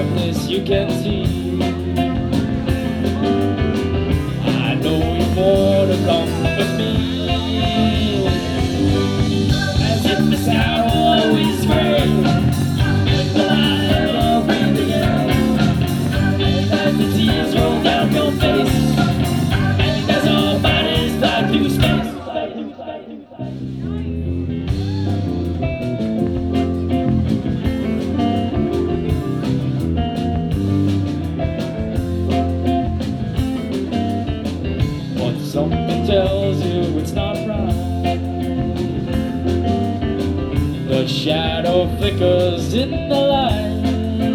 darkness you can see. I know you want to come with me, as if the sky will always gray. When will I ever breathe again? And as the tears roll down your face, and as our bodies fly through space. Something tells you it's not right. The shadow flickers in the light.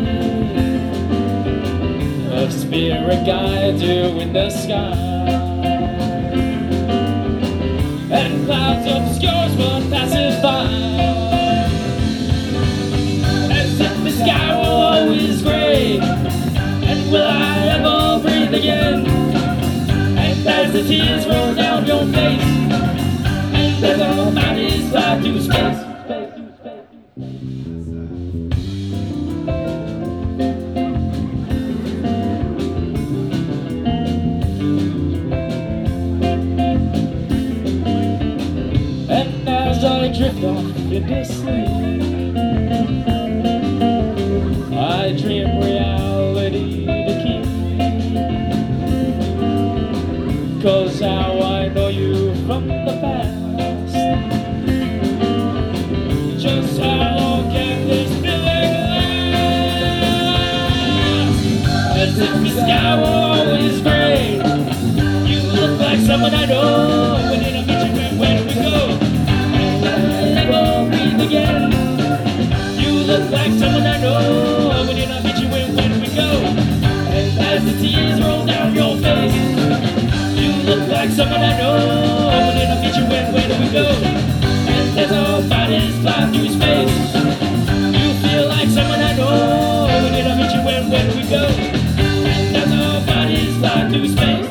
A spirit guides you in the sky, and clouds obscures what passes by, as if the sky will always gray. And will I ever breathe again? As the tears roll down your face, and as our bodies fly through space. And as I drift off into sleep, I dream reality to keep. 'Cause how I know you from the past. Just how long can this feeling last? As if the sky were always gray. You look like someone I know. When did I meet you? Where do we go? And I'll never breathe again. You look like someone I know. When did I meet you? Where do we go? And as the tears roll down your face, look like someone I know. When did I meet you? Where do we go? And as our bodies fly through space, you feel like someone I know. When did I meet you? Where do we go? And as our bodies fly through space.